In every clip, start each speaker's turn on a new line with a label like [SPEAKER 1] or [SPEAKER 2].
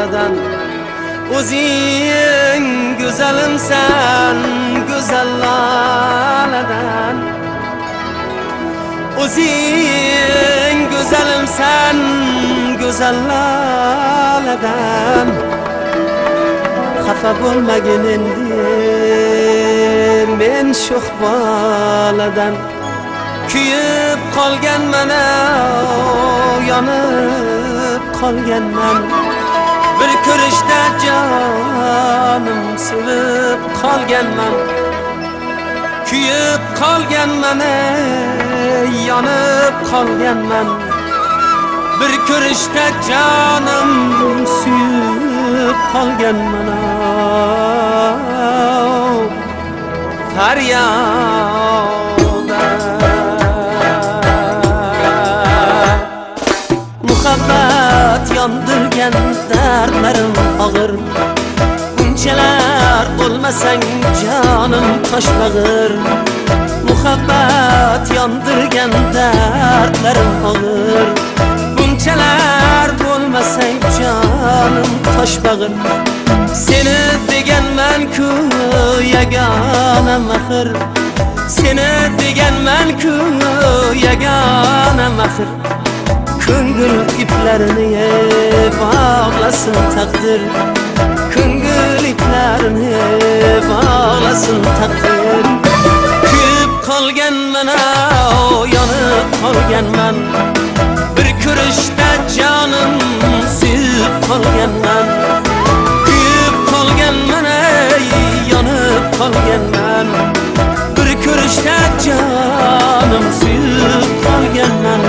[SPEAKER 1] laladan O'zing go'zalimsan go'zal laladan O'zing go'zalimsan go'zal laladan Xafa bo'lmagin endi men sho'x boladan Kuyib qolganman yonib qolganman Bir ko'rishda jonim sevib qolganman Kuyib qolganman yonib qolganman Bir ko'rishda jonim suyib qolganman Faryoda Muhabbat yondirgan dardlarim og'ir Bunchalar bo'lmasang jonim toshbag'ir Muhabbat yondirgan dardlarim og'ir Bunchalar bo'lmasang jonim toshbag'ir Seni deganman-ku yagona maxir Seni deganman-ku yagona maxir Ko'ngil iplarini bog'lasin taqdir Ko'ngil iplarini bog'lasin taqdir Kuyib qolganman yonib qolganman Bir ko'rishda jonim suyib qolganman Kuyib qolganman yonib qolganman Bir ko'rishda jonim suyib qolganman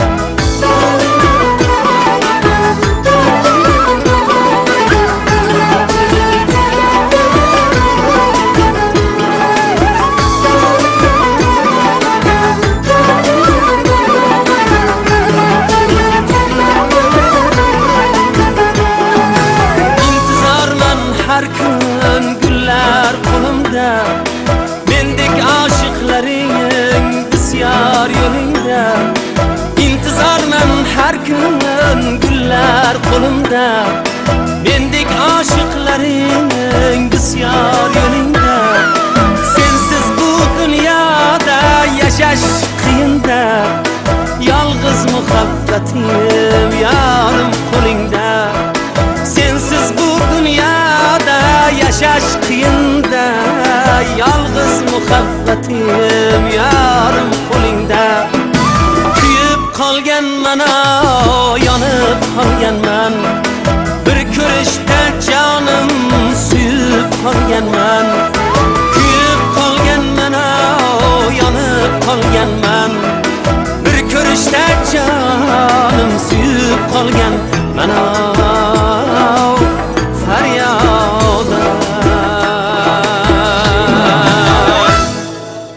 [SPEAKER 1] Har kun gullar qo'limda Mendek oshiqlaring bisyor yo'lingda Intizorman har kun gullar qo'limda Mendek oshiqlaring bisyor yo'lingda Sensiz bu dunyoda yashash qiyinda Yolg'iz muhabbatim yorim qo'lingda Sensiz bu dunyoda yashash qiyinda Yolg'iz muhabbatim yorim qo'lingda Kuyib qolganman yonib qolganman Bir ko'rishda jonim suyib qolganman Kuyib qolganman yonib qolganman Bir ko'rishda jonim suyib qolganman